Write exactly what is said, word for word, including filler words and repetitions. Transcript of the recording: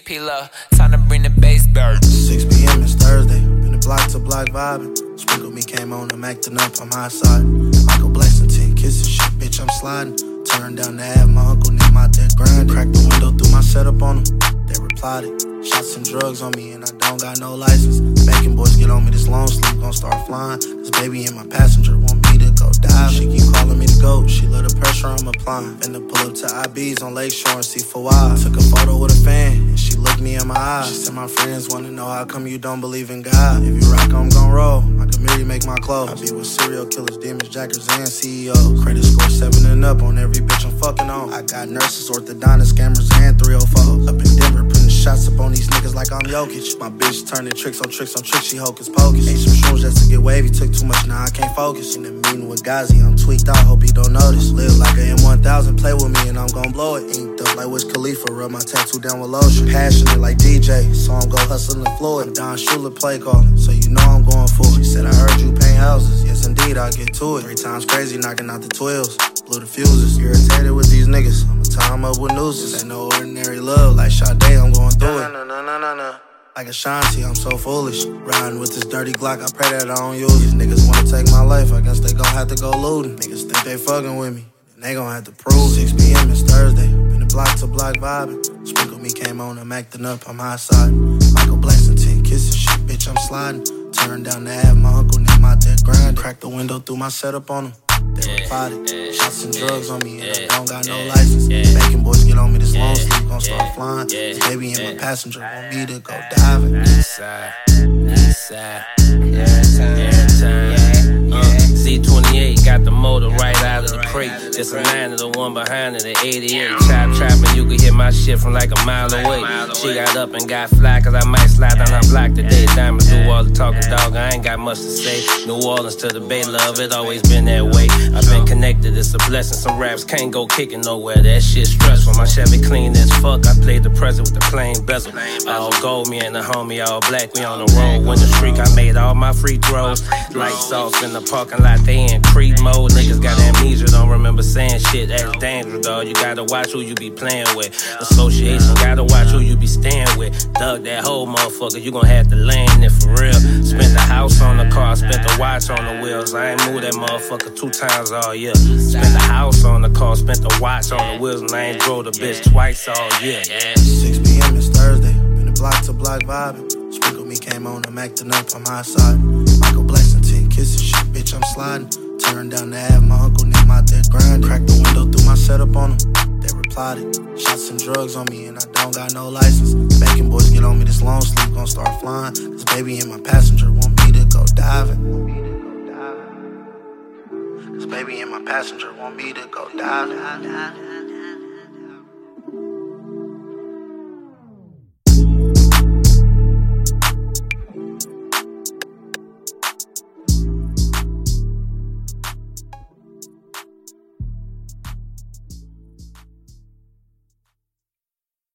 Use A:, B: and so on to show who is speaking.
A: P-Love, time to bring the bass back.
B: six p.m. it's Thursday, been the block to block vibing. Sprinkle me came on, I'm acting up, I'm high side. Michael Blackson, ten kisses, shit, bitch, I'm sliding. Turn down the half, my uncle name out there grinding. Crack the window through my setup on them, they replied it. Shots and drugs on me and I don't got no license. Bacon boys get on me, this long sleep gon' start flying. This baby in my passenger want me to go dive. She keep calling me to go, she love the pressure I'm applying. Finna pull up to I B's on Lakeshore and see for why. Took a photo with a fan and she looked me in my eyes. She said my friends wanna know how come you don't believe in God. If you rock, I'm gon' roll, my community make my clothes. I be with serial killers, demons, jackers, and C E Os. Credit score seven and up on every bitch I'm fucking on. I got nurses, orthodontists, scammers, and three oh fours. Up in Denver, putting shots up on these niggas like I'm Jokic. My bitch turning tricks on tricks on tricks, she hocus pocus. Ate some shrooms just to get wavy, took too much, now I can't focus. In the meeting with Ghazi, I'm tweaked out, hope he don't notice. Live like a M one thousand, play with me and I'm gon' blow it. Inked up like Wiz Khalifa, rub my tattoo down with lotion. Passionate like D J, so I'm go hustling Floyd. I'm Don Shula play calling, so you know I'm going for it. She said I heard you paint houses, yes indeed I'll get to it. Three times crazy, knocking out the twelves, blew the fuses. Irritated with these niggas, I'ma tie 'em up with nooses. Ain't no ordinary love, like Sade, I'm going through it. Like Ashanti, I'm so foolish. Riding with this dirty Glock, I pray that I don't use it. These niggas wanna take my life, I guess they gon' have to go looting. Niggas think they fucking with me, and they gon' have to prove it. six p.m. it's Thursday, been the block to block vibing. Sprinkle me came on, I'm acting up, I'm high side. Michael Blackson, ten kisses, shit, bitch, I'm sliding. Turn down the half, my uncle name out there grinding. Crack the window through my setup on them, they replied it. Shots and drugs on me and I don't got no license. Bacon boys get on me, this long sleep gon' start flying. This baby in my passenger want me to go diving.
C: East side, east side, every time. Uh, C twenty-eight got the motor right out of the crate. Just a nine to the one behind it, the eighty-eight. Chop, chopping, you can hear my shit from like a mile away. She got up and got fly, cause I might slide down her block today. Diamonds do all the talking, dog, I ain't got much to say. New Orleans to the Bay, love, it always been that way. I've been connected, it's a blessing. Some raps can't go kicking nowhere, that shit stressful. My Chevy clean as fuck, I played the present with the plain bezel. All gold, me and the homie, all black, we on the road. Win the streak, I made all my free throws. Lights off in the parking lot, they in creep mode. Niggas got amnesia, don't remember saying shit. That's dangerous, dog. You gotta watch who you be playing with. Association, gotta watch who you be staying with. Dug that whole motherfucker, you gon' have to land it for real. Spent the house on the car, spent the watch on the wheels. I ain't moved that motherfucker two times all year. Spent the house on the car, spent the watch on the wheels, and I ain't drove the bitch twice all year.
B: six p.m. it's Thursday, been the block to block vibing. Sprinkle me came on, I'm acting up, I'm high side. Michael Blackson, ten kisses, shit, bitch, I'm sliding. Turn down the half, my uncle name out there grinding. Crack the window through my setup on them, they replied it. Shots and drugs on me and I don't got no license. Bacon boys get on me, this long sleep gon' start flying. This baby in my passenger want me to go diving. This baby in my passenger want me to go diving.